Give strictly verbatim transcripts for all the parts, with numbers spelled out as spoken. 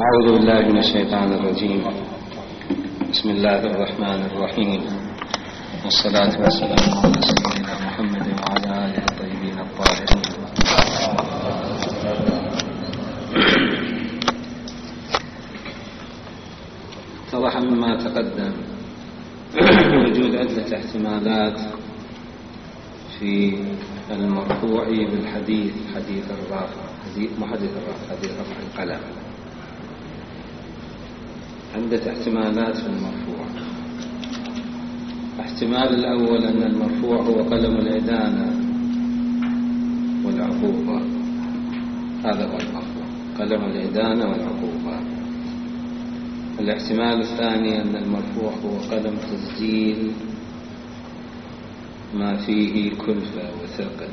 أعوذ بالله من الشيطان الرجيم. بسم الله الرحمن الرحيم، والصلاة والسلام على سيدنا محمد وعلى آله الطيبين الطاهرين. اتضح مما تقدم وجود عدة احتمالات في المرفوع بالحديث، حديث الرافع، حديث محدث الرافع، حديث رفع القلم. عدة احتمالات في المرفوع. الاحتمال الأول أن المرفوع هو قلم الإدانة والعقوبة، هذا هو المرفوع، قلم الإدانة والعقوبة. الاحتمال الثاني أن المرفوع هو قلم تسجيل ما فيه كلفة وثقل،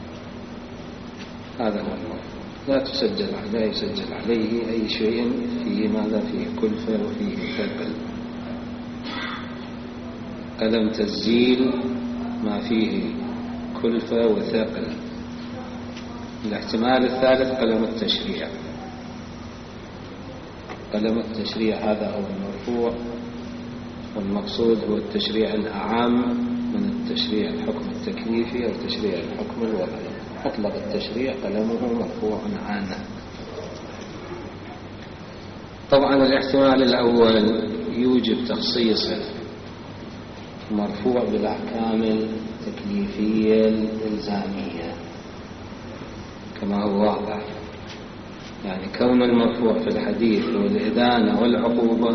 هذا هو المرفوع، لا تسجل لا يسجل عليه أي شيء فيه ماذا فيه كلفة وفيه ثقل. قلم تسجيل ما فيه كلفة وثقل. الاحتمال الثالث قلم التشريع. قلم التشريع هذا هو المرفوع، والمقصود هو التشريع الأعم من التشريع الحكم التكليفي أو تشريع الحكم الوضعي. أطلق التشريع قلمه مرفوع عنه. طبعا الاحتمال الأول يوجب تخصيص مرفوع بالأحكام التكليفية الإلزامية كما هو واضح، يعني كون المرفوع في الحديث والإدانة والعقوبة،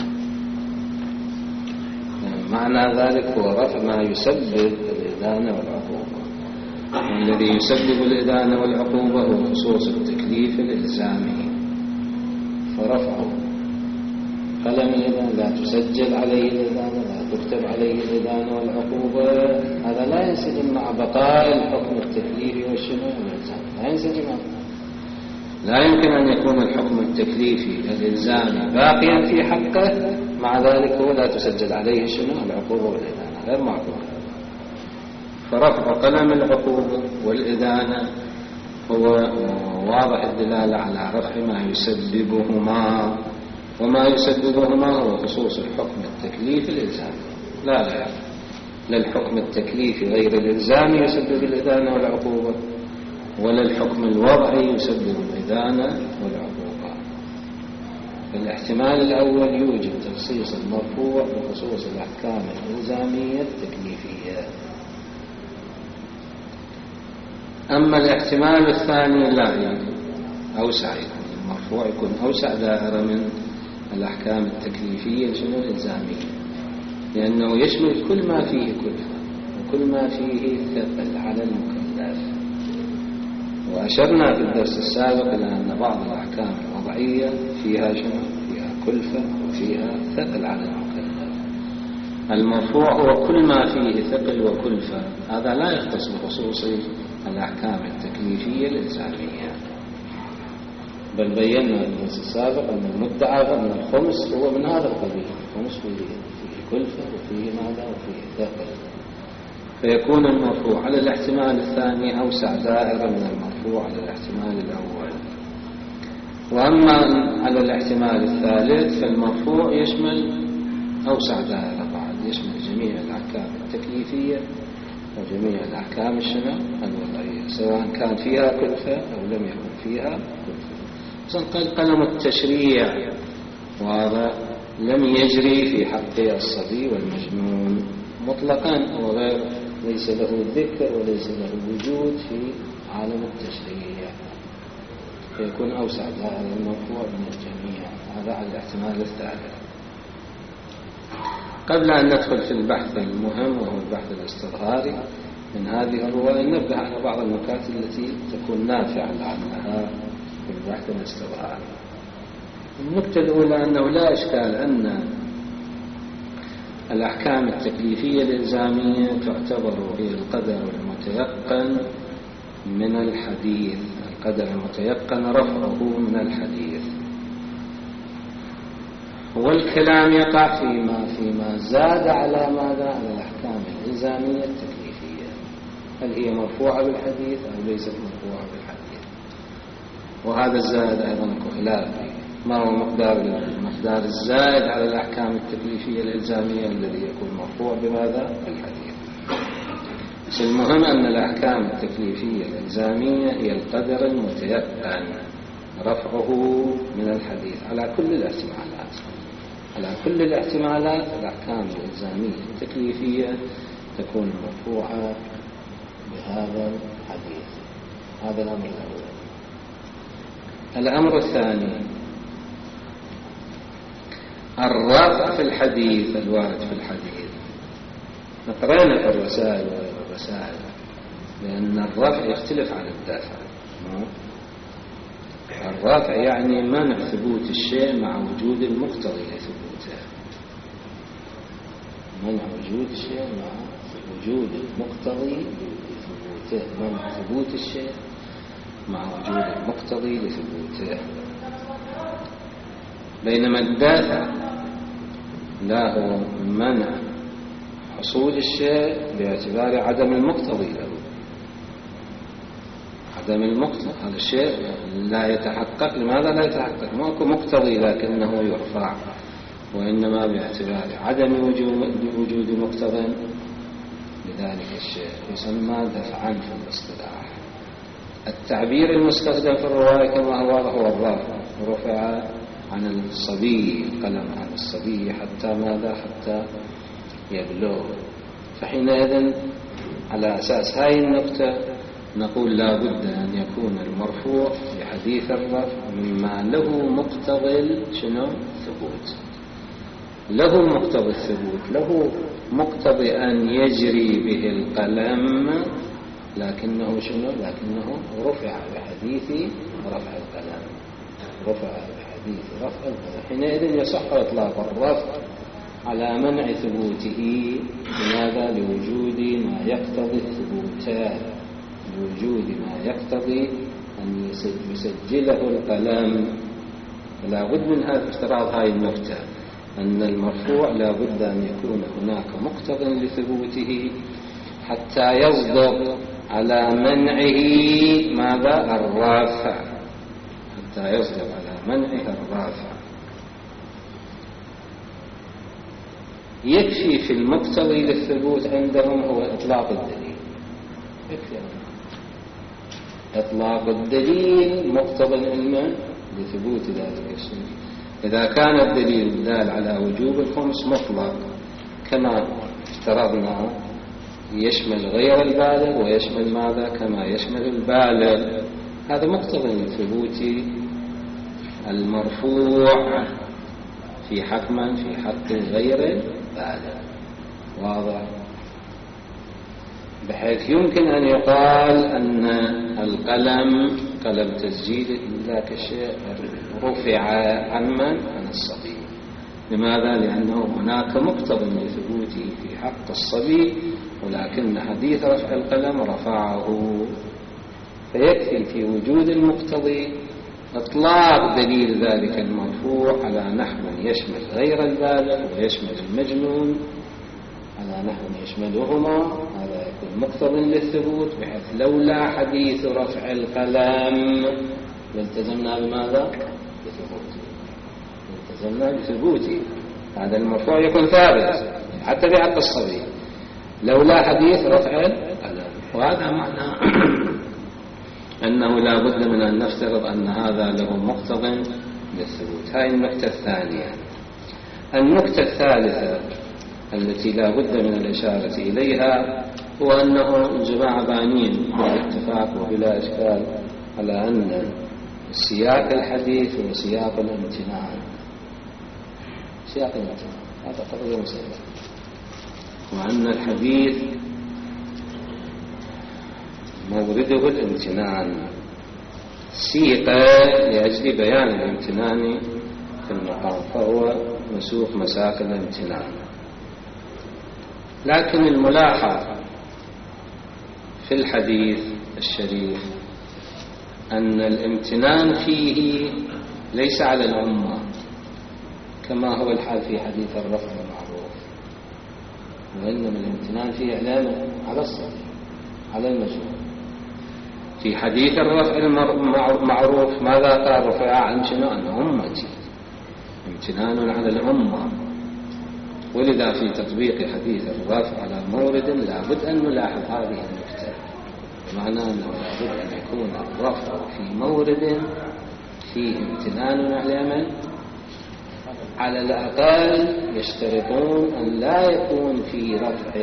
يعني معنى ذلك هو رفع ما يسبب الإدانة والعقوبة، والذي يسبب الإدانة والعقوبة هو خصوص التكليف الإلزامي، فرفعه قلم الإدانة لا تسجل عليه الإدانة، لا تكتب عليه الإدانة والعقوبة، هذا لا ينسجم مع بقاء الحكم التكليفي والشنو والإلزامي، لا ينسجم. لا يمكن أن يكون الحكم التكليفي الإلزامي باقيا في حقه مع ذلك هو لا تسجل عليه الشنو العقوبة والإدانة، غير معقول. فرفع قلم العقوبة والإدانة هو واضح الدلالة على رفع ما يسببهما، وما يسببهما هو خصوص الحكم التكليفي الإلزامي، لا غير. لا الحكم التكليفي غير الإلزامي يسبب الإدانة والعقوبة، ولا الحكم الوضعي يسبب الإدانة والعقوبة. فالاحتمال الأول يوجب تخصيص المرفوع بخصوص الأحكام الإلزامية التكليفية. أما الاحتمال الثاني لا، يعني أوسع، يكون المرفوع يكون أوسع دائرة من الأحكام التكليفية شنو الإلزامية، لأنه يشمل كل ما فيه كلفة وكل ما فيه ثقل على المكلف. وأشرنا في الدرس السابق إلى أن بعض الأحكام الوضعية فيها شنو فيها كلفة وفيها ثقل على المكلف. المرفوع هو كل ما فيه ثقل وكلفة، هذا لا يختص بخصوص الأحكام التكليفية الإلزامية. بل بينا في الدرس السابق أن المدعى من الخمس هو من هذا القبيل، الخمس فيه كلفة وفيه ماذا وفيه ثقل، فيكون المرفوع على الاحتمال الثاني أوسع دائرة من المرفوع على الاحتمال الأول. وأما على الاحتمال الثالث فالمرفوع يشمل أوسع دائرة بعد، يشمل جميع الأحكام التكليفية وجميع الأحكام الشنو الوضعية، سواء كان فيها كلفة أو لم يكن فيها كلفة. مثلا قلم التشريع وهذا لم يجري في حق الصبي والمجنون مطلقا، وغير ليس له ذكر وليس له وجود في عالم التشريع، فيكون أوسع دائرة المرفوع من الجميع. هذا على الاحتمال الثالث. قبل أن ندخل في البحث المهم وهو البحث الاستظهاري من هذه الرواية، نبدأ على بعض النكات التي تكون نافعة لعلها في البحث الاستظهاري. النكتة الأولى أنه لا إشكال أن الأحكام التكليفية الإلزامية تعتبر هي القدر المتيقن من الحديث، القدر المتيقن رفعه من الحديث، والكلام يقع فيما فيما زاد على ماذا على الأحكام الإلزامية التكليفية، هل هي مرفوعة بالحديث أو ليست مرفوعة بالحديث. وهذا الزاد أيضا خلاف ما هو مقدار المقدار الزائد على الأحكام التكليفية الإلزامية الذي يكون مرفوع بماذا؟ بالحديث. بس المهم أن الأحكام التكليفية الإلزامية هي القدر المتيقن رفعه من الحديث على كل الاحتمالات. على كل الاحتمالات الأحكام الإلزامية التكليفية تكون مرفوعة بهذا الحديث. هذا الأمر الأول. الأمر الثاني الرفع في الحديث الوارد في الحديث. نقرأنا في الرسائل والرسائل لأن الرفع يختلف عن الدافع. الرفع يعني منع ثبوت الشيء مع وجود المقتضي لثبوته. منع وجود الشيء مع وجود المقتضي لثبوته. منع ثبوت الشيء مع وجود المقتضي لثبوته. بينما الدافع لا هو منع حصول الشيء باعتبار عدم المقتضي له. عدم المقتضي هذا الشيء لا يتحقق. لماذا لا يتحقق؟ ما هو مقتضي لكنه يرفع، وإنما باعتبار عدم وجود مقتضى لذلك الشيء يسمى دفعا في الاصطلاح. التعبير المستخدم في الرواية كما هو هو الرفع. رفع عن الصبي القلم عن الصبي حتى ماذا؟ حتى يبلغ. فحينئذ على أساس هاي النقطة نقول لا بد أن يكون المرفوع في حديث الرفع مما له مقتضى شنو؟ ثبوت. له مقتضى الثبوت، له مقتضى أن يجري به القلم، لكنه شنو؟ لكنه رفع بحديث رفع القلم. رفع بحديث رفع القلم. حينئذ يصح إطلاق الرفع على منع ثبوته. لماذا؟ لوجود ما يقتضي الثبوت، لوجود ما يقتضي أن يسجله القلم. فلا بد من هذا افتراض هاي النقطة أن المرفوع لا بد أن يكون هناك مقتضى لثبوته حتى يصدق على منعه ماذا؟ الرافع. حتى يصدق على منعه الرافع. يكفي في المقتضي للثبوت عندهم هو إطلاق الدليل. يكفي إطلاق الدليل مقتضى العلم لثبوت ذلك الشيء. إذا كان الدليل دال على وجوب الخمس مطلق كما افترضنا يشمل غير البالغ ويشمل ماذا؟ كما يشمل البالغ. هذا مقتضى لثبوت المرفوع في حق من؟ في حق غير البالغ. واضح؟ بحيث يمكن أن يقال أن القلم قلم تسجيل ذاك الشيء رفع عمن عن الصبي. لماذا؟ لأنه هناك مقتضى لثبوته في حق الصبي، ولكن حديث رفع القلم رفعه. فيكفي في وجود المقتضي إطلاق دليل ذلك المرفوع على نحو يشمل غير البالغ ويشمل المجنون، على نحو يشملهما. هذا يكون مقتضى للثبوت، بحيث لولا حديث رفع القلم لالتزمنا بماذا؟ بثبوته. التزمنا بثبوته. هذا المرفوع يكون ثابت حتى بحق الصبي لولا حديث رفع القلم. وهذا معنى أنه لا بد من أن نفترض أن هذا له مقتضى للثبوت. هاي النقطة الثانية. النقطة الثالثة التي لا بد من الإشارة إليها هو أنه الجماعة بانين بالاتفاق وبلا إشكال على أن سياق الحديث هو سياق الامتنان. سياق الامتنان هذا تقريبا سياق. وأن الحديث مورده الامتنان، سيق لأجل بيان الامتنان في المقام، فهو مسوق مساق الامتنان. لكن الملاحظ في الحديث الشريف أن الامتنان فيه ليس على الأمة كما هو الحال في حديث الرفع المعروف، وإنما الامتنان فيه إعلان على الصبي على المجنون. في حديث الرفع المعروف ماذا قال؟ رفع عن شنو؟ عن أمتي، امتنان على الأمة. ولذا في تطبيق حديث الرفع على مورد لابد أن نلاحظ هذه النكتة، بمعنى أنه لابد أن يكون الرفع في مورد فيه امتنان على من؟ على الأقل يشترطون أن لا يكون في رفع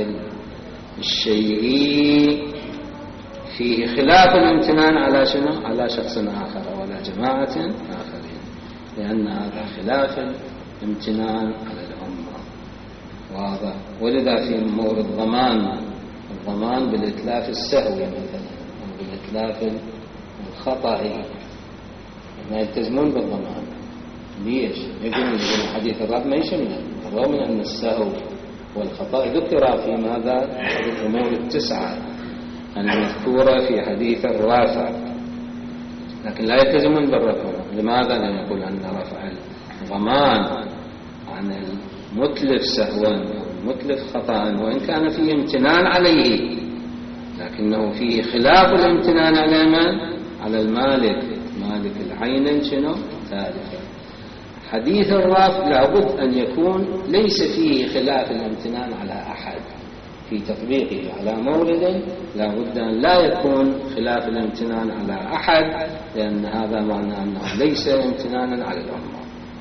الشيء فيه خلاف الامتنان على شنو؟ على شخص آخر ولا جماعة آخرين، لأن هذا خلاف الامتنان على الأمة. واضح؟ ولذا في مورد الضمان، الضمان بالإتلاف السهوي مثلا أو بالإتلاف الخطأي ما يلتزمون بالضمان. ليش؟ يقول حديث الرب ما يشمل، بالرغم من أن السهو والخطأ ذكر في ماذا؟ في الأمور التسعة المذكورة في حديث الرافع، لكن لا يلتزمون بالرفع. لماذا؟ لأن يقول أن رفع الضمان عن المتلف سهوا أو المتلف خطأ وإن كان فيه امتنان عليه، لكنه فيه خلاف الامتنان على من؟ على المالك، مالك العين شنو؟ ثالثا. حديث الرافع لابد أن يكون ليس فيه خلاف الامتنان على أحد في تطبيقه على مورد، لابد أن لا يكون خلاف الامتنان على أحد، لأن هذا معنى أنه ليس امتنانا على الأمة.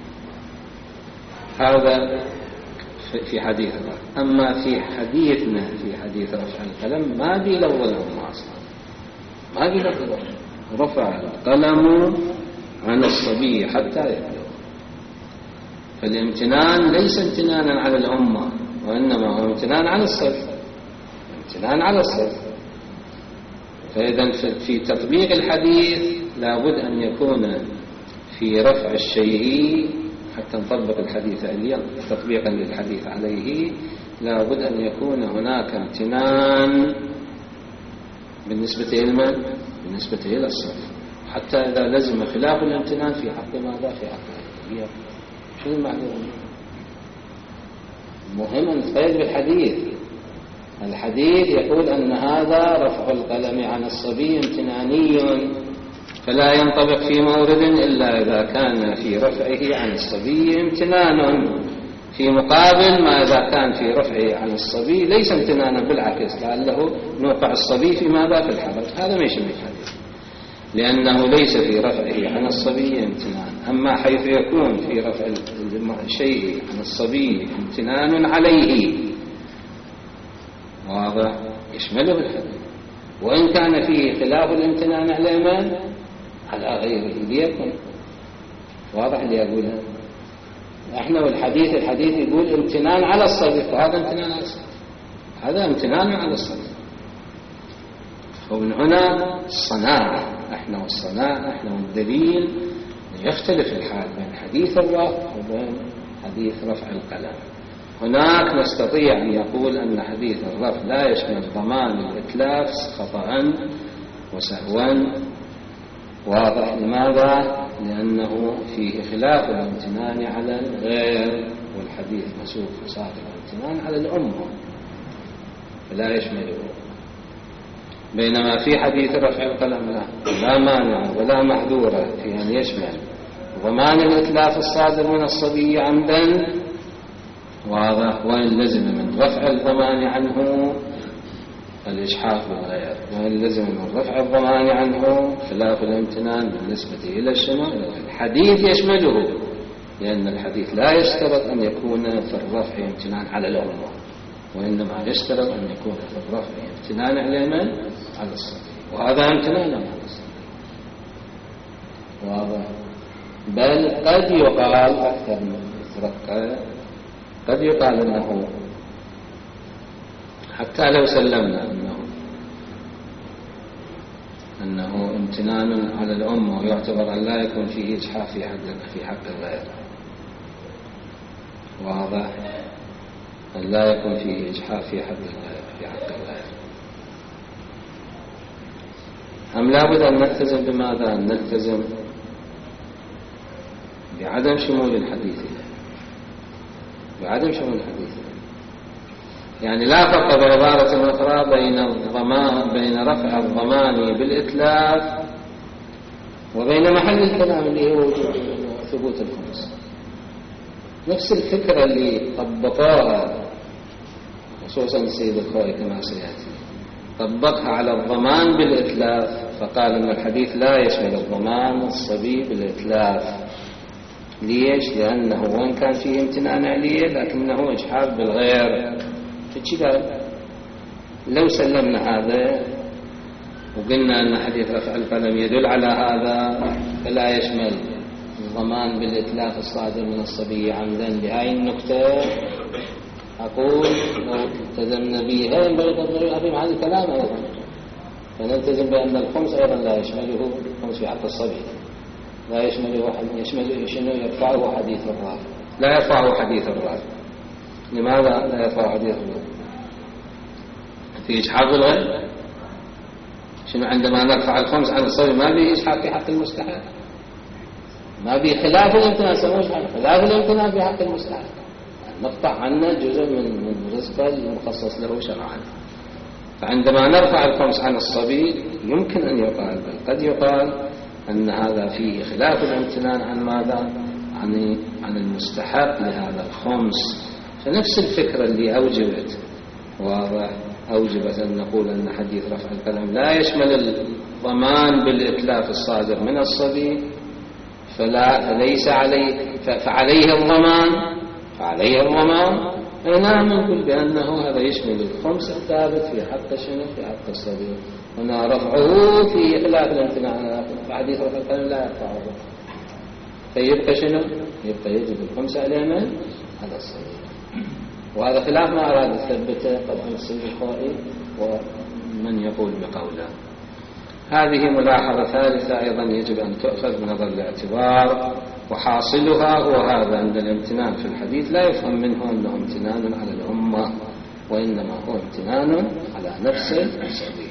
هذا في حديث الرفع. أما في حديثنا في حديث رفع القلم ما بيلغ الأمة أصلا، ما بيلغ، رفع القلم عن الصبي حتى يبلغ. فالامتنان ليس امتنانا على الأمة، وإنما هو امتنان على الصبي، امتنان على الصبي. فإذا في تطبيق الحديث لابد أن يكون في رفع الشيء، حتى نطبق الحديث اليوم تطبيقا للحديث عليه، لابد أن يكون هناك امتنان بالنسبة إلى من؟ بالنسبة إلى الصبي، حتى إذا لزم خلاف الامتنان في حق ماذا؟ في حق اليوم. شو المعلومة؟ مهم أن نتقيد بالحديث. الحديث يقول أن هذا رفع القلم عن الصبي امتناني، فلا ينطبق في مورد إلا إذا كان في رفعه عن الصبي امتنان، في مقابل ما إذا كان في رفعه عن الصبي ليس امتنانا، بالعكس لعله نوقع الصبي في ماذا؟ في الحرج. هذا ما يشمل الحديث، لأنه ليس في رفعه عن الصبي امتنان. أما حيث يكون في رفع الشيء عن الصبي امتنان عليه، واضح؟ يشمله الحديث، وإن كان فيه خلاف الامتنان على من؟ على غيره ليكن. واضح اللي أقولها؟ احنا والحديث الحديث يقول امتنان على الصبي، فهذا امتنان على الصبي، هذا امتنان على الصبي. ومن هنا الصناعة، احنا والصناعة، احنا والدليل يختلف الحال بين حديث الرفع وبين حديث رفع القلم. هناك نستطيع أن يقول أن حديث الرفع لا يشمل ضمان الإتلاف خطأ وسهوا. واضح؟ لماذا؟ لأنه فيه خلاف الامتنان على الغير، والحديث مسوق صادق الامتنان على الأمة فلا يشمله. بينما في حديث رفع القلم لا, لا مانع ولا محذورة في أن يشمل ضمان الإتلاف الصادر من الصبي عمدا، واضح، وإن لزم من رفع الضمان عنه الإجحاف بالغير، وإن لزم من رفع الضمان عنه خلاف الامتنان بالنسبة إلى الشمع. الحديث يشمله، لأن الحديث لا يشترط أن يكون في الرفع امتنان على الأمة، وإنما يشترط أن يكون في الرفع امتنان على من؟ على الصبي، وهذا امتنان على الصبي. واضح؟ بل قد يقال أكثر من ترقى، قد يقال أنه حتى لو سلمنا أنه أنه امتنان على الأمة ويعتبر أن لا يكون فيه إجحاف في حق في حق الغير، واضح، أن لا يكون فيه إجحاف في حق الغير في حق الغير، أم لابد أن نلتزم بماذا؟ أن نلتزم بعدم شمول الحديث بعدم شمول الحديث يعني لا فرق بعبارة أخرى بين الضمان بين رفع الضمان بالإتلاف وبين محل الكلام اللي هو ثبوت الخمس. نفس الفكرة اللي طبقوها خصوصا السيد الخوئي كما سيأتي، طبقها على الضمان بالإتلاف، فقال أن الحديث لا يشمل الضمان الصبي بالإتلاف. ليش؟ لأنه وإن كان فيه امتنان عليه لكنه إجحاف بالغير. فكذا لو سلمنا هذا وقلنا أن حديث رفع القلم يدل على هذا فلا يشمل الضمان بالإتلاف الصادر من الصبي عمدا. بهاي النكتة أقول لو التزمنا بها ينبغي في هذا الكلام أيضا، فنلتزم بأن الخمس أيضا لا يشمله الخمس في حق الصبي، لا يشمله يشمله شنو يرفعه حديث الرافع، لا يرفعه حديث الرافع. لماذا لا يرفعه حديث الرافع؟ في إجحاف الغير. شنو عندما نرفع الخمس عن الصبي ما به إجحاف في حق المستحق، ما به خلاف الامتنان، سموش خلاف الامتنان في حق المستحق، نقطع عنه جزء من من رزقه المخصص له شرعا. فعندما نرفع الخمس عن الصبي يمكن أن يقال، بل قد يقال أن هذا فيه خلاف الامتنان عن ماذا؟ عن عن المستحق لهذا الخمس. فنفس الفكرة اللي أوجبت واضح أوجبت أن نقول أن حديث رفع القلم لا يشمل الضمان بالإتلاف الصادر من الصبي، فلا فليس عليه فعليه الضمان فعليه الضمان نعم نقول بأنه هذا يشمل الخمس الثابت في حق شنو؟ في حق الصبي. هنا رفعه في خلاف الامتناع، فحديث رفع القلم لا يرفعه، فيبقى شنو؟ يبقى يجب الخمس على من؟ على الصبي. وهذا خلاف ما أراد يثبته طبعا السيد الخوئي ومن يقول بقوله. هذه ملاحظة ثالثة أيضا يجب أن تؤخذ بنظر الاعتبار، وحاصلها هو هذا أن الامتنان في الحديث لا يفهم منه أنه امتنان على الأمة، وإنما هو امتنان على نفس الصبي.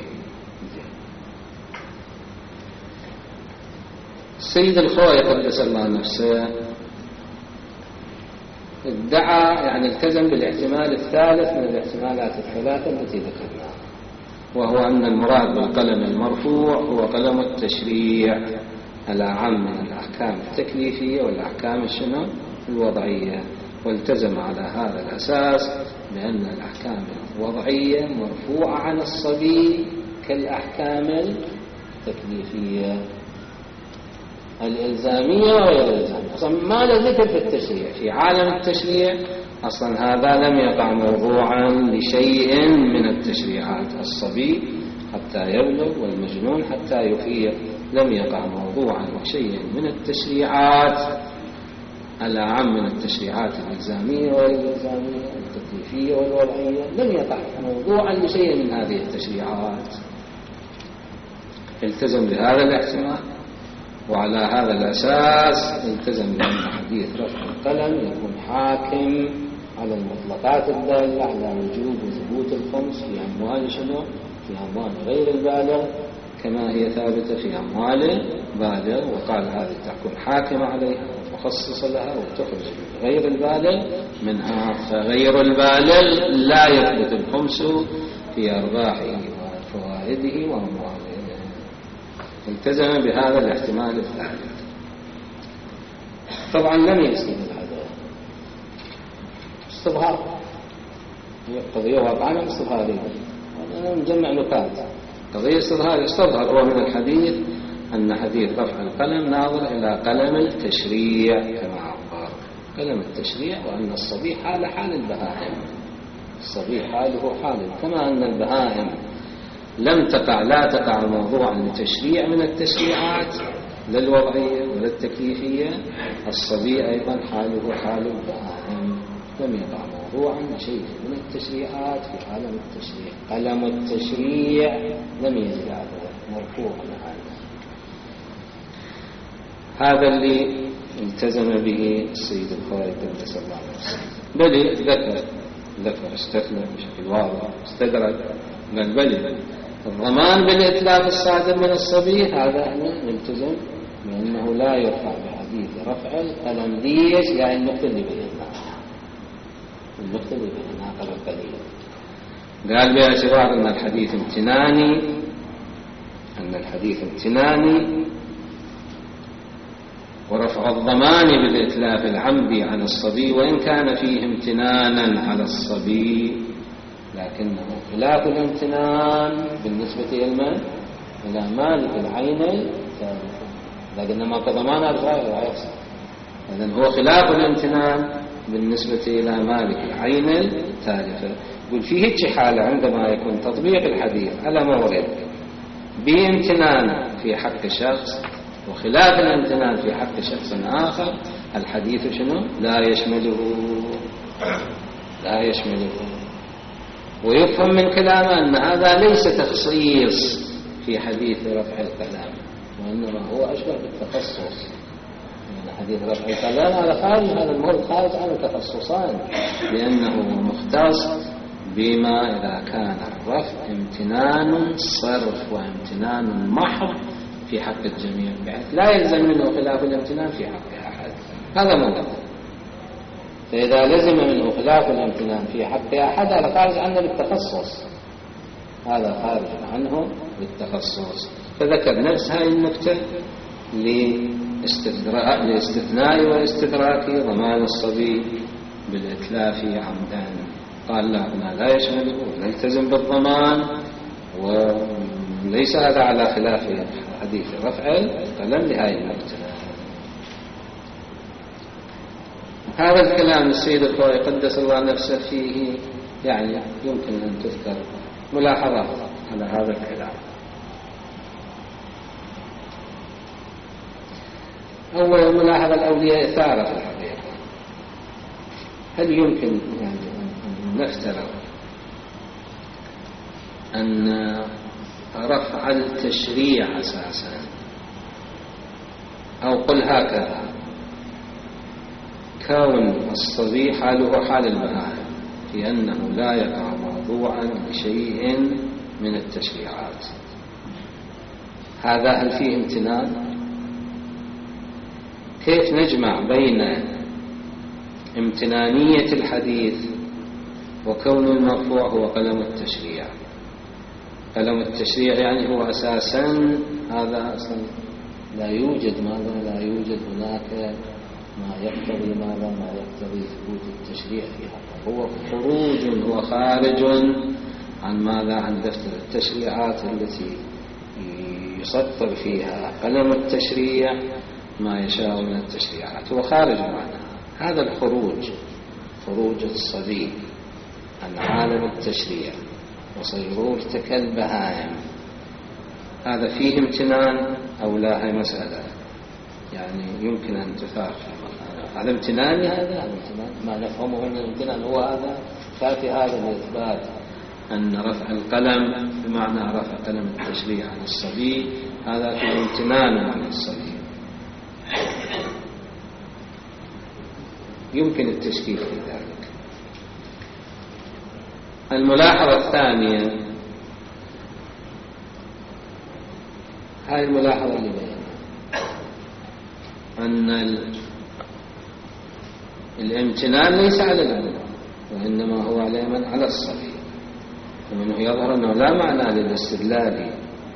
السيد الخوئي قدس الله نفسه ادعى يعني التزم بالاحتمال الثالث من الاحتمالات الثلاثة التي ذكرناها، وهو أن المراد بالقلم المرفوع هو قلم التشريع الأعم من الأحكام التكليفية والأحكام الشنو الوضعية، والتزم على هذا الأساس بأن الأحكام الوضعية مرفوعة عن الصبي كالأحكام التكليفية الإلزامية وغير الإلزامية. أصلا ما له ذكر في التشريع، في عالم التشريع أصلا هذا لم يقع موضوعا لشيء من التشريعات. الصبي حتى يبلغ والمجنون حتى يفيق لم يقع موضوعا وشيء من التشريعات الأعم من التشريعات الإلزامية والإلزامية التكليفية والوضعية، لم يقع موضوعا لشيء من هذه التشريعات. التزم بهذا الاحتمال، وعلى هذا الأساس التزم بأن حديث رفع القلم يكون حاكم على المطلقات الدالة على وجوب وثبوت الخمس في أموال شنو؟ في أموال غير البالغ كما هي ثابتة في أموال بالغ، وقال هذه تكون حاكمة عليها ومخصصة لها وتخرج غير البالغ منها، فغير البالغ لا يثبت الخمس في أرباحه وفوائده وأمواله. التزم بهذا الاحتمال الثالث. طبعا لم يسلم هذا استظهار، قضية واقعا استظهارية، أنا مجمع نقاط. قضية استظهار استظهر هو من الحديث أن حديث رفع القلم ناظر إلى قلم التشريع كما عبر قلم التشريع، وأن الصبي حال حال البهائم، الصبي حاله حال كما أن البهائم لم تقع لا تقع موضوعا لتشريع من التشريعات لا الوضعية ولا التكليفية، الصبي أيضا حاله حال البهائم لم يقع موضوعا لشيء من التشريعات في عالم التشريع. قلم التشريع لم يزل هذا مرفوعا عنه. هذا اللي التزم به السيد الخوئي قدس الله نفسه، بل ذكر ذكر استثنى بشكل واضح استدرج بل بل الضمان بالإتلاف الصادر من الصبي هذا احنا نلتزم بأنه لا يرفع بحديث رفع القلم. ليش؟ يعني النقطة اللي بينها النقطة اللي بينها قبل قليل قال باعتبار أن الحديث امتناني أن الحديث امتناني ورفع الضمان بالإتلاف العمدي عن الصبي وإن كان فيه امتنانا على الصبي لكنه خلاف الامتنان بالنسبة إلى إلى مالك العين الثالثة، لكن ما كضمان الغاية يحصل. إذن هو خلاف الامتنان بالنسبة إلى مالك العين الثالثة. يقول فيه حالة عندما يكون تطبيق الحديث على مورد بامتنان في حق شخص وخلاف الامتنان في حق شخص آخر، الحديث شنو؟ لا يشمله لا يشمله ويفهم من كلامه أن هذا ليس تخصيص في حديث رفع الكلام، وإنما هو أشبه بالتخصص. يعني حديث رفع الكلام هذا خارج، هذا المورد خارج عن التخصصان، لأنه مختص بما إذا كان الرفع امتنان صرف وامتنان محض في حق الجميع، بحيث لا يلزم منه خلاف الامتنان في حق أحد. هذا موضوع. فإذا لزم منه خلاف الامتنان في حق أحد هذا خارج عنه بالتخصص، هذا خارج عنه بالتخصص. فذكر نفس هاي النكتة لاستثناء واستدراك ضمان الصبي بالإتلاف عمدا. قال لا هنا لا يشمله ونلتزم بالضمان، وليس هذا على خلاف حديث رفع القلم لهذه النكتة. هذا الكلام السيد الخوئي قدس الله نفسه فيه يعني يمكن أن تذكر ملاحظات على هذا الكلام. أول ملاحظة الأولياء إثارة في الحقيقة. هل يمكن يعني أن نفترض أن رفع التشريع أساسا، أو قل هكذا، كون الصبي حاله حال البهائم في أنه لا يقع موضوعا لشيء من التشريعات، هذا هل فيه امتنان؟ كيف نجمع بين امتنانية الحديث وكون المرفوع هو قلم التشريع؟ قلم التشريع يعني هو أساسا هذا أصلا لا يوجد ماذا لا يوجد هناك ما يقتضي ماذا ما يقتضي ثبوت التشريع في حقه، هو خروج هو خارج عن ماذا عن دفتر التشريعات التي يسطر فيها قلم التشريع ما يشاء من التشريعات، هو خارج عنها. هذا الخروج خروج الصبي عن عالم التشريع وصيرورته كالبهائم، هذا فيه امتنان أو لا؟ هي مسألة يعني يمكن أن تثار في مكانه. هذا امتنان، هذا امتنان ما نفهمه من الامتنان هو هذا كافي هذا لإثبات أن رفع القلم بمعنى رفع قلم التشريع عن الصبي هذا فيه امتنان عن الصبي. يمكن التشكيك في ذلك. الملاحظة الثانية، هذه الملاحظة اللي بينها أن الامتنان ليس على الأمر وإنما هو على من على الصبي، ومنه يظهر أنه لا معنى للاستدلال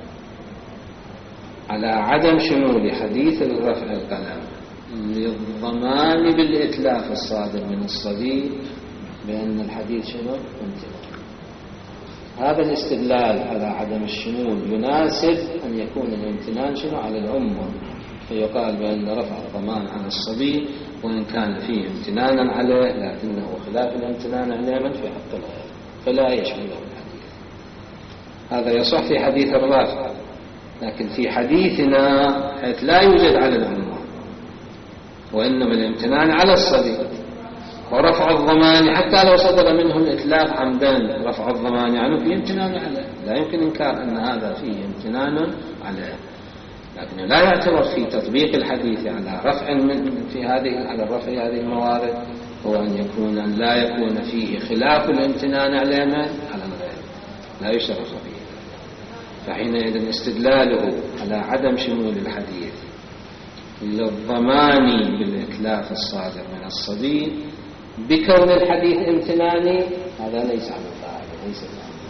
على عدم شمول حديث الرفع القلم للضمان بالإتلاف الصادر من الصبي بأن الحديث شنو امتنان. هذا الاستدلال على عدم الشمول يناسب أن يكون الامتنان شنو على الأمة، فيقال بأن رفع الضمان عن الصبي وإن كان فيه امتنانا عليه لكنه خلاف الامتنان عليه من في حق الغير فلا يشمله الحديث. هذا يصح في حديث الرافع، لكن في حديثنا حيث لا يوجد على الأمة وإنما الامتنان على الصبي، ورفع الضمان حتى لو صدر منه الإتلاف عمدان رفع الضمان عنه فيه امتنان عليه، لا يمكن إنكار أن هذا فيه امتنان عليه، لكن لا يعتبر في تطبيق الحديث على رفع من في هذه على رفع هذه الموارد هو أن يكون أن لا يكون فيه خلاف الامتنان عليه على الغير، لا يشرف فيه. فحينئذ استدلاله على عدم شمول الحديث للضمان بالإتلاف الصادر من الصبي بكون الحديث امتناني هذا ليس على القاعدة، ليس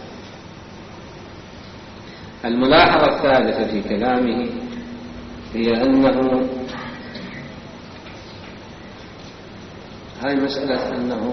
الملاحظة الثالثة في كلامه هي أنه هاي مسألة أنه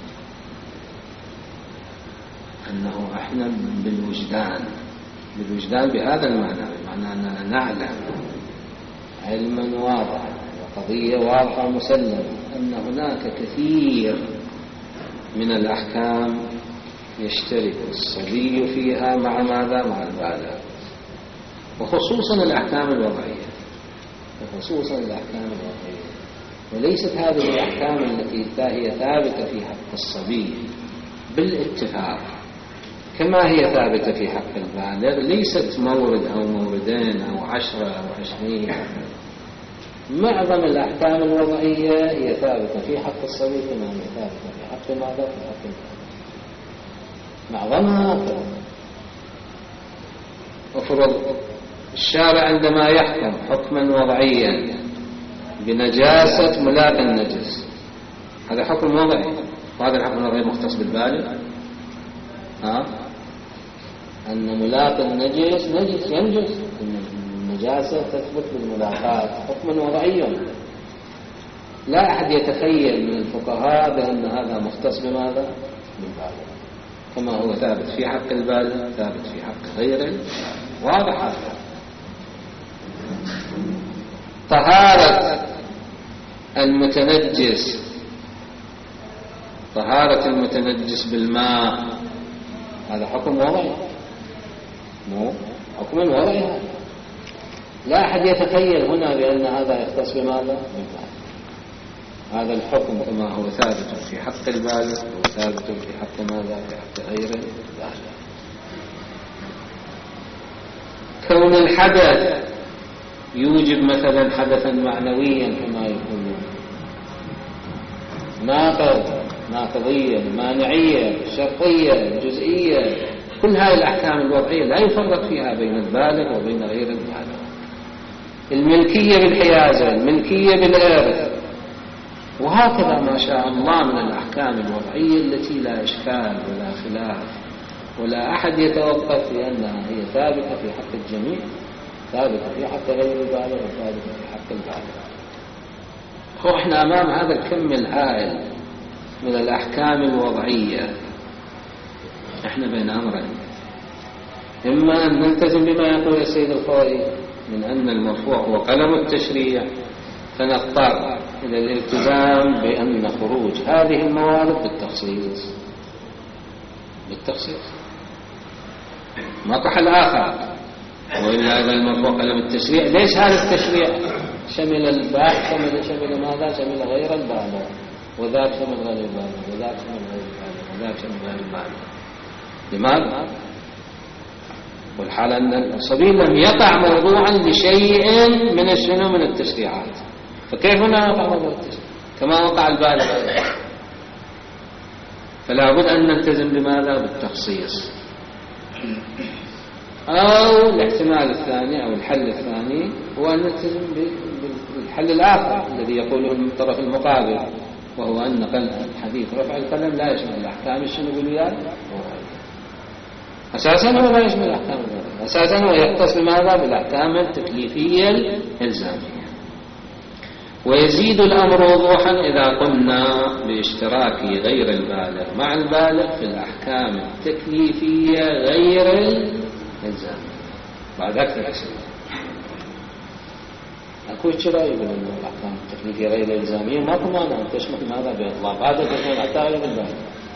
أنه إحنا بالوجدان بالوجدان بهذا المعنى، بمعنى أننا نعلم علما واضحا وقضية واضحة مسلمة أن هناك كثير من الأحكام يشترك الصبي فيها مع ماذا؟ مع البالغ، وخصوصا الأحكام الوضعية وخصوصا الأحكام الوضعية وليست هذه الأحكام التي هي ثابتة في حق الصبي بالاتفاق كما هي ثابتة في حق البالغ، ليست مورد أو موردين أو عشرة أو عشرين. معظم الأحكام الوضعية هي ثابتة في حق الصبي كما هي ثابتة في حق ماذا؟ في حق البالغ، معظمها هكذا. أفرض الشارع عندما يحكم حكما وضعيا بنجاسة ملاقي النجس، هذا حكم وضعي، وهذا الحكم غير مختص بالبالغ. ها؟ أن ملاقي النجس نجس ينجس، أن النجاسة تثبت بالملاقات، حكم وضعي. لا أحد يتخيل من الفقهاء بأن هذا مختص بماذا؟ بالبالغ، كما هو ثابت في حق البالغ ثابت في حق غيره، واضح هذا. طهارة المتنجس طهارة المتنجس بالماء هذا حكم وضعي، مو حكم وضعي هذا. لا أحد يتخيل هنا بأن هذا يختص بماذا؟ بالماء. هذا الحكم كما هو ثابت في حق البالغ هو ثابت في حق ماذا؟ في حق غير البالغ. كون الحدث يوجب مثلا حدثا معنويا كما يقولون، ناقض، ناقضية، مانعية، شرطية، جزئية، كل هذه الأحكام الوضعية لا يفرق فيها بين البالغ وبين غير البالغ. الملكية بالحيازة، الملكية بالإرث، وهكذا ما شاء الله من الأحكام الوضعية التي لا إشكال ولا خلاف ولا أحد يتوقف لأنها هي ثابتة في حق الجميع، ثابتة في حق غير البالغ وثابتة في حق البالغ. هو احنا أمام هذا الكم الهائل من الأحكام الوضعية، احنا بين أمرين: إما أن نلتزم بما يقول السيد الخوئي من أن المرفوع هو قلم التشريع، فنضطر إلى الالتزام بأن خروج هذه الموارد بالتخصيص بالتخصيص مطرح الآخر، وإلا هذا المرفوع قلم التشريع. ليش هذا التشريع شمل الباء شمل شمل ماذا؟ شمل غير البالغ، وذاك شمل غير البالغ، وذاك شمل غير البالغ، وذاك شمل غير البالغ. لماذا؟ والحال أن الصبي لم يقع موضوعا لشيء من الشنو من التشريعات، فكيف هنا وقع موضوع التشريع كما وقع البالغ؟ فلا بد أن نلتزم بماذا؟ بالتخصيص. أو الاحتمال الثاني أو الحل الثاني هو أن نلتزم بالحل الآخر الذي يقوله الطرف المقابل، وهو أن حديث رفع القلم لا يشمل الأحكام الشنبليات، أساسا هو لا يشمل الأحكام الوضعية، أساسا هو يختص بماذا؟ بالأحكام التكليفية الإلزامية. ويزيد الأمر وضوحا إذا قلنا باشتراك غير البالغ مع البالغ في الأحكام التكليفية غير الإلزامية بعد أكثر أسئلة. أكو شراء يقول أن الأحكام التكليفية غير الإلزامية ما تمانع أن تشمل ماذا؟ بإطلاق هذا تشمل حتى غير البالغ.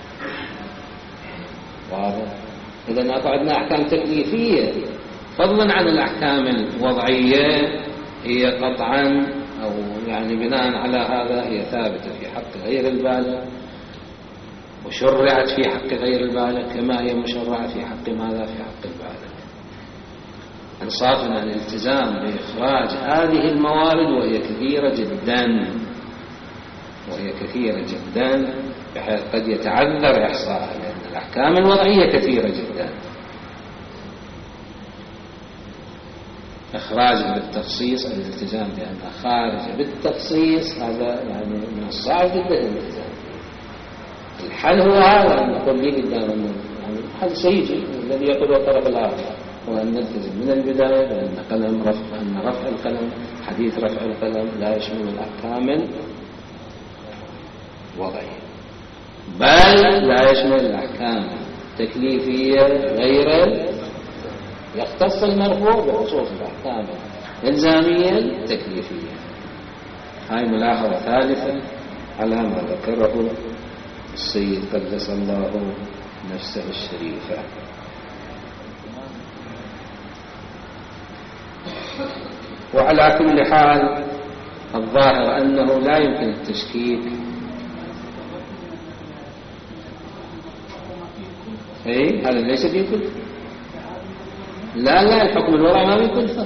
واضح؟ إذا أكو عندنا أحكام تكليفية فضلا عن الأحكام الوضعية هي قطعا أو يعني بناء على هذا هي ثابتة في حق غير البالغ وشرعت في حق غير البالغ كما هي مشرعة في حق ماذا؟ في حق البالغ. انصافنا الالتزام بإخراج هذه الموارد وهي كثيرة جدا وهي كثيرة جدا بحيث قد يتعذر إحصائها، لأن الأحكام الوضعية كثيرة جدا. إخراجها بالتخصيص الالتزام بأنها خارجة بالتخصيص هذا يعني من الصعب جدا الالتزام. الحل هو هذا أن نقول لي قدام يعني الحل سيجي الذي يقوله الطرف الآخر وأن نلتزم من البداية بأن قلم رفع أن رفع القلم حديث رفع القلم لا يشمل الأحكام الوضعية، بل لا يشمل الأحكام التكليفية غير يختص المرفوع بخصوص الأحكام الإلزامية التكليفية. هاي ملاحظة ثالثة على ما ذكره السيد قدس الله نفسه الشريفة. وعلى كل حال الظاهر أنه لا يمكن التشكيك اي هذا ليس فيه كلفة. لا لا الحكم الوضعي ما فيه كلفة.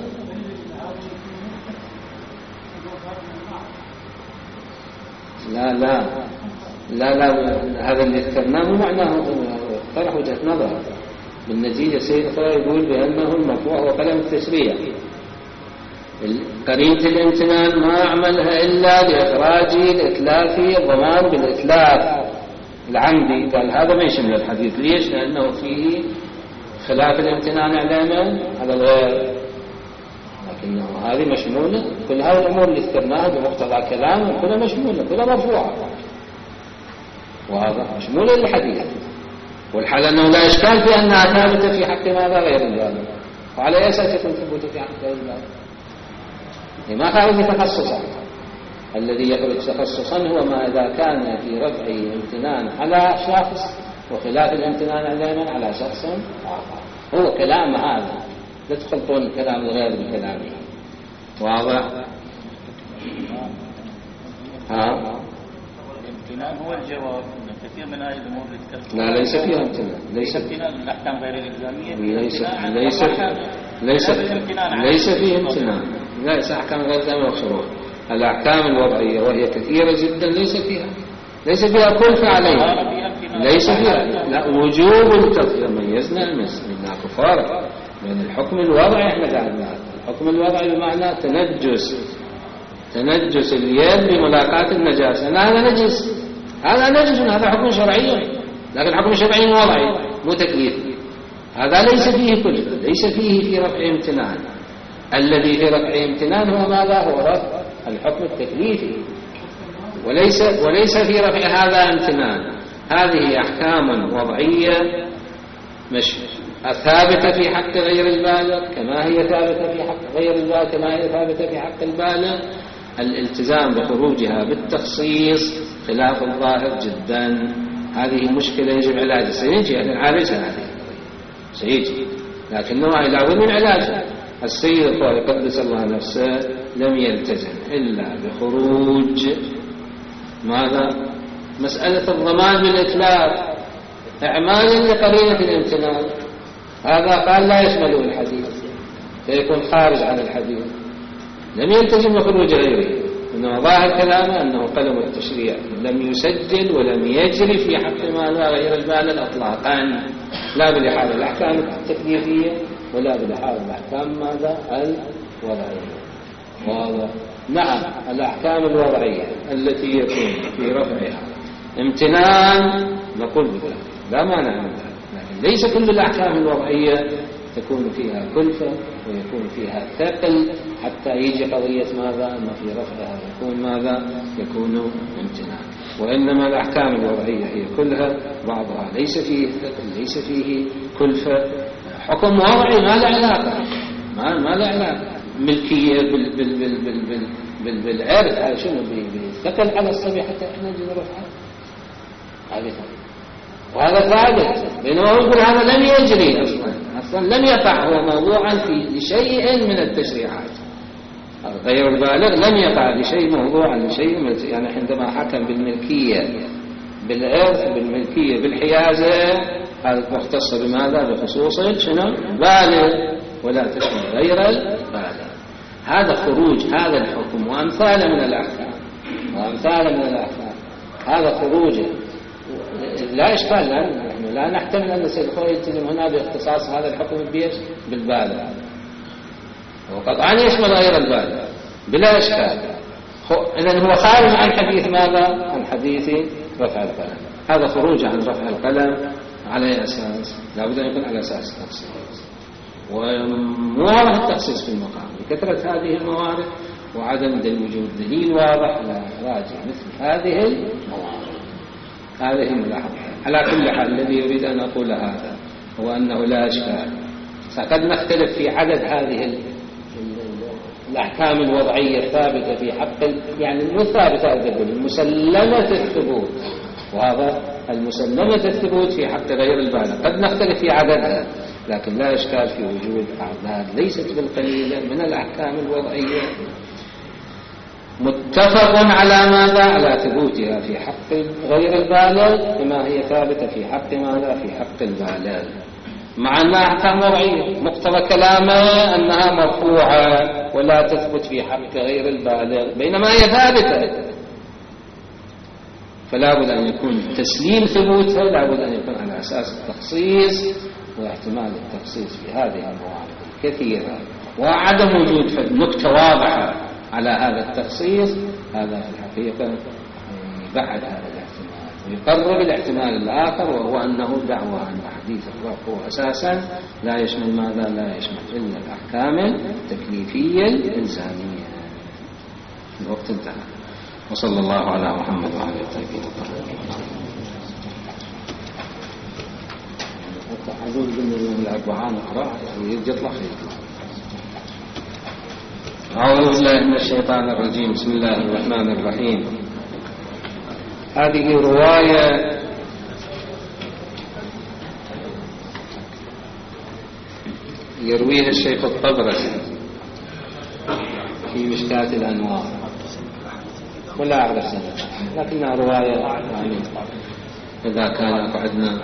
لا لا لا لا هذا اللي ذكرناه مو معناه طرح وجهة نظر. بالنتيجة سيد الخوي يقول بأنه المرفوع هو قلم التشريع. قرينة الامتنان ما أعملها إلا لإخراج الإتلاف الضمان بالإتلاف العمدي. قال هذا ما يشمل الحديث. ليش؟ لأنه فيه خلاف الامتنان علينا على الغير، لكنه هذه مشمولة. كل هذه الأمور اللي ذكرناها بمقتضى كلامه كلها مشمولة، كلها مرفوعة، وهذا مشمولة للحديث. والحال أنه لا إشكال في أنها ثابتة في حق ماذا غير البالغ. وعلى أي أساس يكون ثبوت في حق غير البالغ؟ ما خارج تخصصا. الذي يخرج تخصصا هو ما إذا كان في رفعه امتنان على شخص وخلاف الامتنان على على شخص آخر. هو كلام هذا، لا تخلطون الكلام الغير بكلامه. واضح؟ ها؟ الامتنان هو الجواب. كثير من هذه الأمور اللي ذكرتها لا ليس فيها امتنان. ليس امتنان الأحكام غير الإلزامية. ليس ليس ليس ليس فيه امتنان. ليس أحكام غير الإلزامية وشروط. الأحكام الوضعية وهي كثيرة جدا ليس فيها ليس فيها كلفة عليها. ليس فيها لا وجوب التطهير. ميزنا المسلمين كفار بين الحكم الوضعي. احنا قلنا الحكم الوضعي بمعنى تنجس تنجس اليد بملاقاة النجاسة. هذا نجس، هذا نجس، هذا حكم شرعي، لكن الحكم الشرعي وضعي مو تكليفي. هذا ليس فيه كلفة، ليس فيه في رفع امتنان. الذي في رفع امتنان هو ماذا؟ هو رفع الحكم التكليفي، وليس وليس في رفع هذا امتنان. هذه أحكام وضعية مش ثابتة في حق غير البالغ كما هي ثابتة في حق غير البالغ كما هي ثابتة في حق البالغ. الالتزام بخروجها بالتخصيص خلاف الظاهر جدا. هذه مشكلة يجب علاجها. سيجي أن نعالجها هذه سيجي، لكنه لابد من علاجها. السيد الخوي قدس الله نفسه لم يلتزم إلا بخروج ماذا؟ مسألة الضمان بالإتلاف إعمالا لقرينة الامتنان. هذا قال لا يشمله الحديث فيكون خارج عن الحديث. لم يلتزم بخروج غيره، إنما ظاهر كلامه أنه قلم التشريع لم يسجل ولم يجري في حق ماذا غير البالغ إطلاقا، لا بلحاظ الأحكام التكليفية ولا بلحاظ الأحكام ماذا الوضعية. واضح؟ نعم الأحكام الوضعية التي يكون في رفعها امتنان نقول بذلك لا مانع من ذلك، لكن ليس كل الأحكام الوضعية تكون فيها كلفة ويكون فيها ثقل حتى يجي قضية ماذا أن في رفعها يكون ماذا يكون امتنان. وإنما الأحكام الوضعية هي كلها بعضها ليس فيه ثقل ليس فيه كلفة. حكم وضعي ما له علاقة ما ما له علاقة ملكية بال بال بال بال بال بال بالعرض. هذا شنو بالثقل على الصبي حتى احنا نجي نرفعه هذا وهذا ثابت. بينما يقول هذا لم يجري أصلا أصلا لم يقع هو موضوعا في شيء من التشريعات. غير البالغ لم يقع لشيء موضوعا لشيء من يعني عندما حكم بالملكية بالإرث بالملكية بالحيازة هذا مختص بماذا بخصوص شنو بالغ ولا تشمل غير البالغ. هذا خروج هذا الحكم وأمثال من الأحكام وأمثال من الأحكام هذا خروجه لا إشكال. نحن لا نحتمل أن السيد الخوي يلتزم هنا باختصاص هذا الحكم بيش بالبالغ وقطعا يشمل غير البالغ بلا إشكال. إذن هو خارج عن حديث ماذا؟ عن حديث رفع القلم. هذا خروج عن رفع القلم على أساس لا بد أن يكون على أساس تخصيص. ومواضح التخصيص في المقام لكثرة هذه الموارد وعدم وجود دليل واضح لا راجع مثل هذه الموارد. هذه ملاحظة. على كل حال الذي يريد أن أقول هذا هو أنه لا إشكال، قد نختلف في عدد هذه الأحكام الوضعية الثابتة في حق يعني الثابتة المسلمة الثبوت، وهذا المسلمة الثبوت في حق غير البالغ قد نختلف في عددها، لكن لا إشكال في وجود أعداد ليست بالقليلة من الأحكام الوضعية متفق على ماذا؟ على ثبوتها في حق غير البالغ كما هي ثابتة في حق ماذا؟ في حق البالغ، مع أنها أحكام وضعية مقتضى كلامه أنها مرفوعة ولا تثبت في حق غير البالغ بينما هي ثابتة، فلا بد أن يكون تسليم ثبوتها لا بد أن يكون على أساس التخصيص واحتمال التخصيص في هذه الموارد الكثيرة وعدم وجود نكتة واضحة على هذا التخصيص. هذا في الحقيقة يبعد هذا الاحتمال ويقرب الاحتمال الآخر، وهو أنه دعوى أن حديث الرفع أساسا لا يشمل ماذا؟ لا يشمل إلا الأحكام التكليفية الإلزامية. الوقت انتهى، وصلى الله على محمد وعلى آله وصحبه. أقول بالنسبة للأربعان نقرأ يطلع خير. أعوذ بالله من الشيطان الرجيم. بسم الله الرحمن الرحيم. هذه رواية يرويها الشيخ الطبرسي في مشكاة الأنوار، ولا أعرف سنة، لكنها رواية يعني إذا كان قعدنا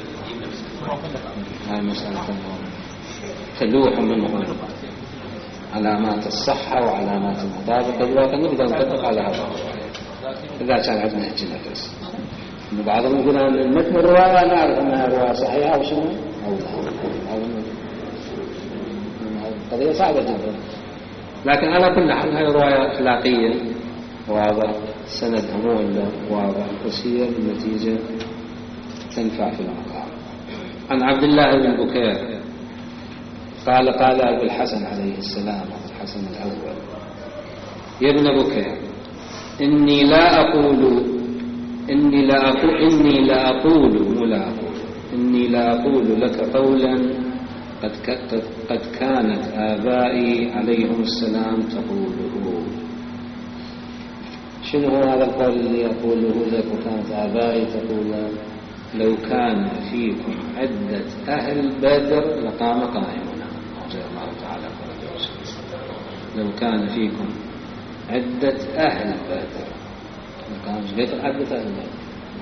هاي مسألة تلوح منه علامات الصحة وعلامات المطابقة، لكن نقدر نطبق على هذا إذا كان عندنا هجنة بس. بعضهم يقول أن المتن الرواية نعرف أنها رواية صحيحة أو شنو أو لا، قضية صعبة جدا، لكن على كل حال هي رواية أخلاقية واضح سندها مو إلا واضح وسير النتيجة تنفع في المقام. عن عبد الله بن بكير قال قال أبو الحسن عليه السلام، أبو الحسن الأول: يا ابن بكير إني لا أقول إني لا أقول إني لا أقول ولا أقول إني لا أقول لك قولا قد قد كانت آبائي عليهم السلام تقوله. شنو هو هذا القول اللي يقوله لك وكانت آبائي تقوله؟ لو كان فيكم عدة أهل بدر لقام قائمنا، رضي الله تعالى عنه. لو كان فيكم عدة أهل بدر لقام بدر عدة أهل بدر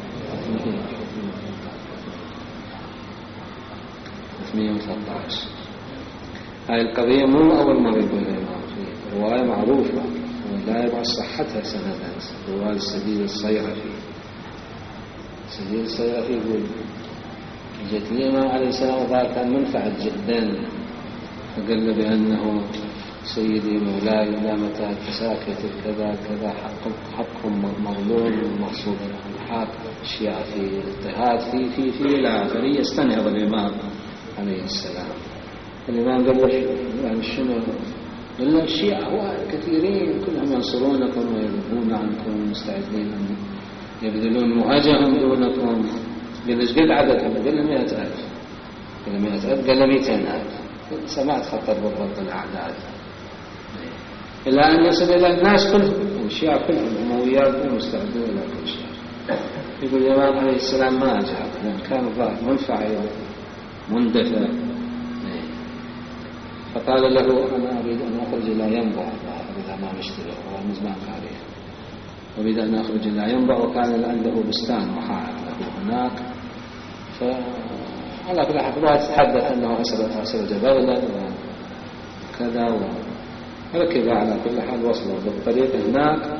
ثلاثمئة وثلاثة عشر. هاي القضية مو أول مرة يقولها الإمام، رواية معروفة ولا يبعث صحتها سنة رواية السديد الصيرفي. السديد الصيرفي يقول جت الإمام عليه السلام وقال كان منفعل جدا، فقال له بأنه سيدي مولاي لا متى تساكت كذا كذا حق حقهم مظلوم ومغصوب الحق أشياء في اضطهاد في في في إلى آخره. يستنهض الإمام عليه السلام. الإمام قال له يعني شنو؟ قال له الشيعة كثيرين كلهم ينصرونكم ويذبون عنكم مستعدين أن يبذلون مهاجهم دونكم. قال له ايش قد عددهم؟ قال له مئة ألف. قال له مئة ألف؟ قال له مئتين ألف. سمعت خطر بالضبط الأعداد إلى أن يصل إلى الناس كلهم، الشيعة كلهم أمويات كلهم مستعدون إلى كل شيء. يقول الإمام عليه السلام ما أجاب لأن كان الظاهر منفعل مندفع، فقال له أنا أريد أن أخرج إلى ينبع، إذا ما مشتري هو مزمان عليه، أريد أن أخرج إلى ينبع، وكان عنده بستان وحائط له هناك. فعلى كل حال تتحدث أنه أسرج بغلا وكذا، وركب على كل حال وصلوا بالطريق هناك.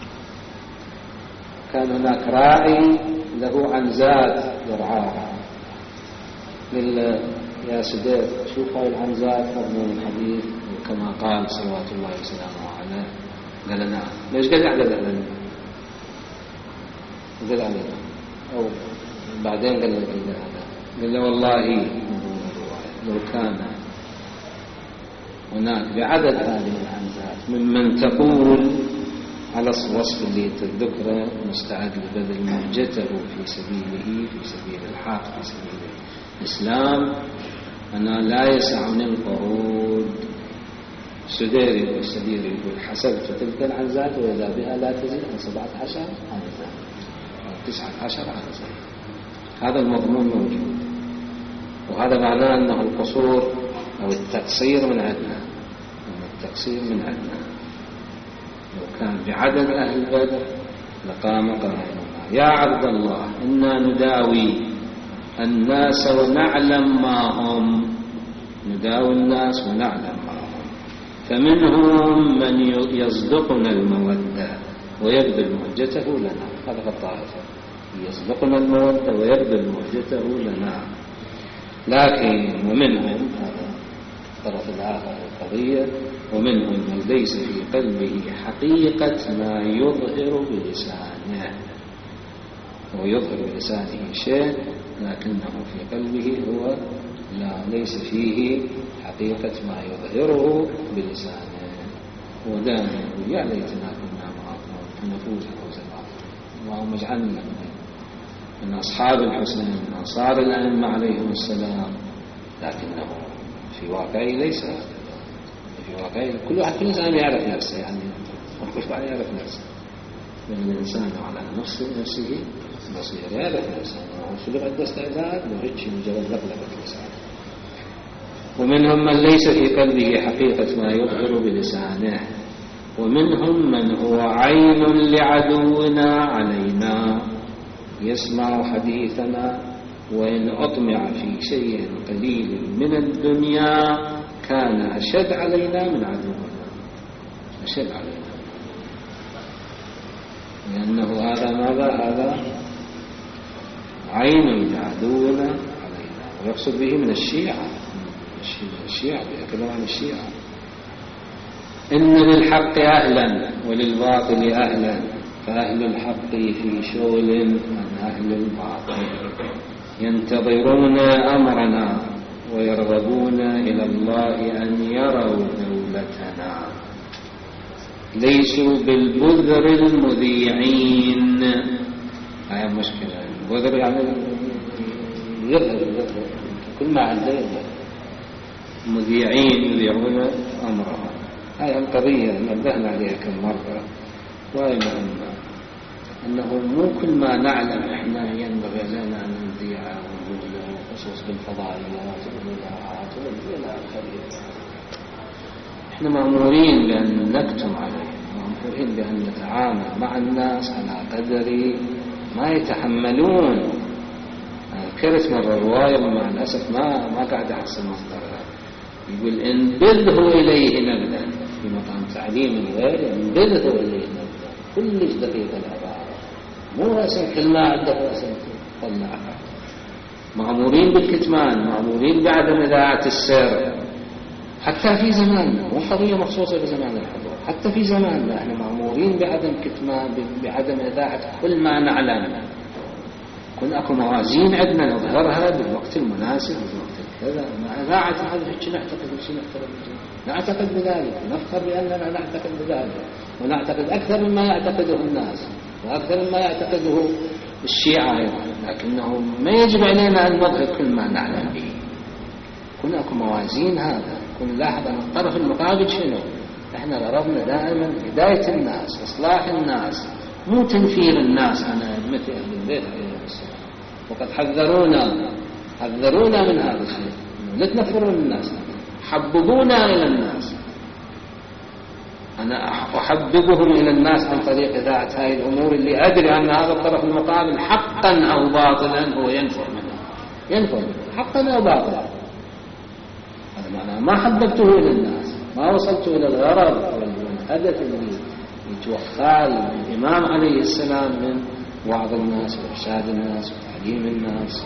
كان هناك راعي له عنزات يرعاها. قال يا سديد شوف هاي العنزات مضمون الحديث كما قال صلوات الله وسلامه عليه. قال نعم. ليش قال عدد أهل؟ قال عدد أو بعدين قال له قال له والله لو كان هناك بعدد هذه الهمزات ممن تقول على الوصف اللي تذكره مستعد لبذل مهجته في سبيله، في سبيل الحق، في سبيل الإسلام. أنا لا يسعني القعود. سديري والسديري يقول حسبت تلك العنزات وإذا بها لا تزيد عن سبعة عشر عنزة أو تسعة عشر عنزة. هذا المضمون موجود، وهذا معناه أنه القصور أو التقصير من عندنا، التقصير من عندنا. لو كان بعدد أهل بدر لقام قائمنا يا عبد الله إنا نداوي الناس ونعلم ما هم، نداوي الناس ونعلم ما هم، فمنهم من يصدقنا المودة ويبذل مهجته لنا. هذا الطائفة يصدقنا المودة ويبذل مهجته لنا. لكن ومنهم، هذا الطرف الآخر القضية، ومنهم من ليس في قلبه حقيقة ما يظهر بلسانه، ويظهر بلسانه شيء لكنه في قلبه هو لا، ليس فيه حقيقة ما يظهره بلسانه. ودائما يا ليتنا كنا معكم فنفوز فوزا عظيما. اللهم اجعلنا من أصحاب الحسن من أنصار الأئمة عليهم السلام. لكنه في واقعه ليس، في واقعه كل واحد كل إنسان يعرف نفسه، يعني كل واحد يعرف نفسه، من الإنسان على نفسه نفسه بصير، يعرف نفسه وشلو عنده استعداد وهيك مجرد لقلقة لسانه. ومنهم من ليس في قلبه حقيقة ما يظهر بلسانه، ومنهم من هو عين لعدونا علينا، يسمع حديثنا وإن أطمع في شيء قليل من الدنيا كان أشد علينا من عدونا، أشد علينا، لأنه هذا ماذا؟ هذا عين لعدونا علينا، ويقصد به من الشيعة، الشيعة بيتكلم عن الشيعة. إن للحق أهلا وللباطل أهلا، فأهل الحق في شغل عن أهل الباطل، ينتظرون أمرنا ويرغبون إلى الله أن يروا دولتنا، ليسوا بالبذر المذيعين. هاي مشكلة، البذر يعني يظهر كل ما عنده مذيعين يذيعون أمرها. هاي القضية نبهنا عليها كم مرة، وهي مهمة، أنه مو كل ما نعلم إحنا ينبغي لنا أن نذيعه ونقوله، خصوص بالفضائيات والإذاعات وإلى آخره. إحنا مأمورين بأن نكتم عليه، مأمورين بأن نتعامل مع الناس على قدر ما يتحملون. ذكرت مرة رواية مع الأسف ما ما قاعد أحصل مصدرها، يقول انبذه إليه نبذا، في مقام تعليم الغير انبذه إليه نبذا، كلش دقيقة العبارة، مو أسن كل ما عندك أسن طلعها. مأمورين بالكتمان، مأمورين بعدم إذاعة السر، حتى في زماننا، مو قضية مخصوصة بزمان الحضور، حتى في زماننا احنا مأمورين بعدم كتمان، بعدم إذاعة كل ما نعلم. كن أكو موازين عندنا نظهرها بالوقت المناسب، بالوقت كذا. مع إذاعة هذا الشيء نعتقد الشيء نعتقد نعتقد بذلك، نفخر بأننا نعتقد بذلك، ونعتقد أكثر مما يعتقده الناس وأكثر مما يعتقده الشيعة أيضا. لكنه ما يجب علينا أن نظهر كل ما نعلم به. كن أكو موازين، هذا كن لاحظ أن الطرف المقابل شنو. احنا غرضنا دائما هداية الناس، إصلاح الناس، مو تنفير الناس عن مثل أهل البيت عليهم السلام. وقد حذرونا حذرونا من هذا الشيء، لا تنفروا الناس، حببونا إلى الناس. أنا أحببهم إلى الناس عن طريق إذاعة هذه الأمور اللي أدري أن هذا الطرف المقابل حقا أو باطلا هو ينفر منها، ينفر منها حقا أو باطلا. هذا معناه ما حببته إلى الناس، ما وصلته إلى الغرض والهدف اللي يتوخى الإمام عليه السلام من وعظ الناس وإرشاد الناس وتعليم الناس.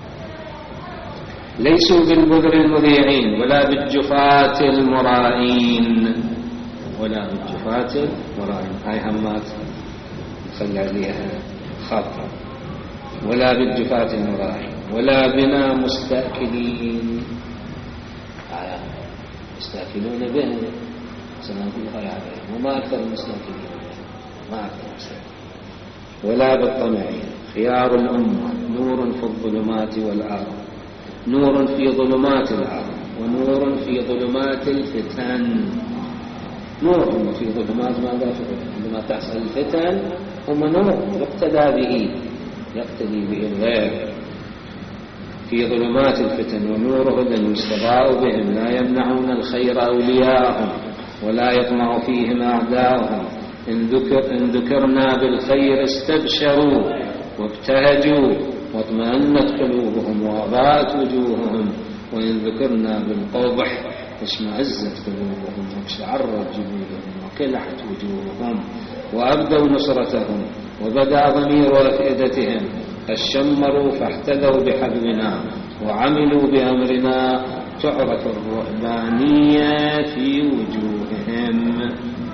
ليسوا بالبذر المذيعين ولا بالجفاة المرائين، ولا بالجفاة المرائين، هاي همات نخلي عليها خاطر. ولا بالجفاة المرائين ولا بنا مستأكلين. يستأكلون بهم سلام الله عليهم، وما أكثر المستأكلين ما أكثر المستأكلين. ولا بالطمعين. خيار الأمة نور في الظلمات والأرض، نور في ظلمات الأرض ونور في ظلمات الفتن. نور هم في ظلمات ماذا؟ عندما تحصل الفتن هم نور يقتدى به، يقتدي به الغير في ظلمات الفتن. ونوره الذي يستضاء بهم، لا يمنعون الخير أولياءهم ولا يطمع فيهم أعداؤهم. إن, ذكر إن ذكرنا بالخير استبشروا وابتهجوا واطمأنت قلوبهم وأضاءت وجوههم، وإن ذكرنا بالقبح اشمأزت قلوبهم واقشعرت جلودهم وكلحت وجوههم، وأبدوا نصرتهم وبدا ضمير أفئدتهم. فشمروا فاحتذوا بحبلنا وعملوا بأمرنا، تعرف الرهبانية في وجوههم.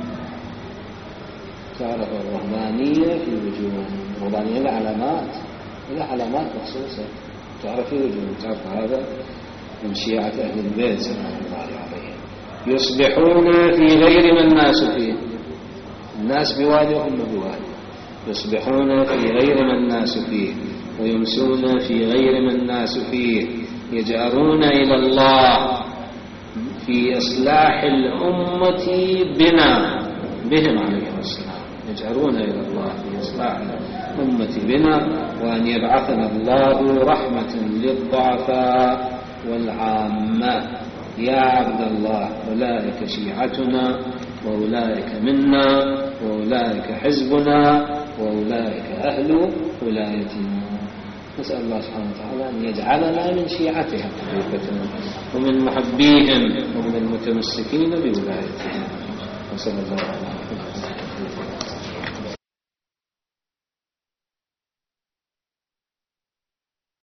تعرف الرهبانية في وجوههم. الرهبانية لها علامات، لها علامات مخصوصة تعرف في وجوههم. تعرف هذا من شيعة أهل البيت سلام الله عليهم. يصبحون في غير ما الناس فيه، الناس بوادي وهم بوادي. يصبحون في غير ما الناس فيه ويمسون في غير ما الناس فيه. يجأرون إلى الله في إصلاح الأمة بنا، بهم عليهم السلام. يجأرون إلى الله في إصلاح الأمة بنا، وأن يبعثنا الله رحمة للضعفاء والعامة. يا عبد الله أولئك شيعتنا وأولئك منا وأولئك حزبنا وأولئك أهل ولايتنا. نسأل الله سبحانه وتعالى أن يجعلنا من شيعتهم ومن محبيهم ومن المتمسكين بولايتهم. وصلى الله عليه وسلم.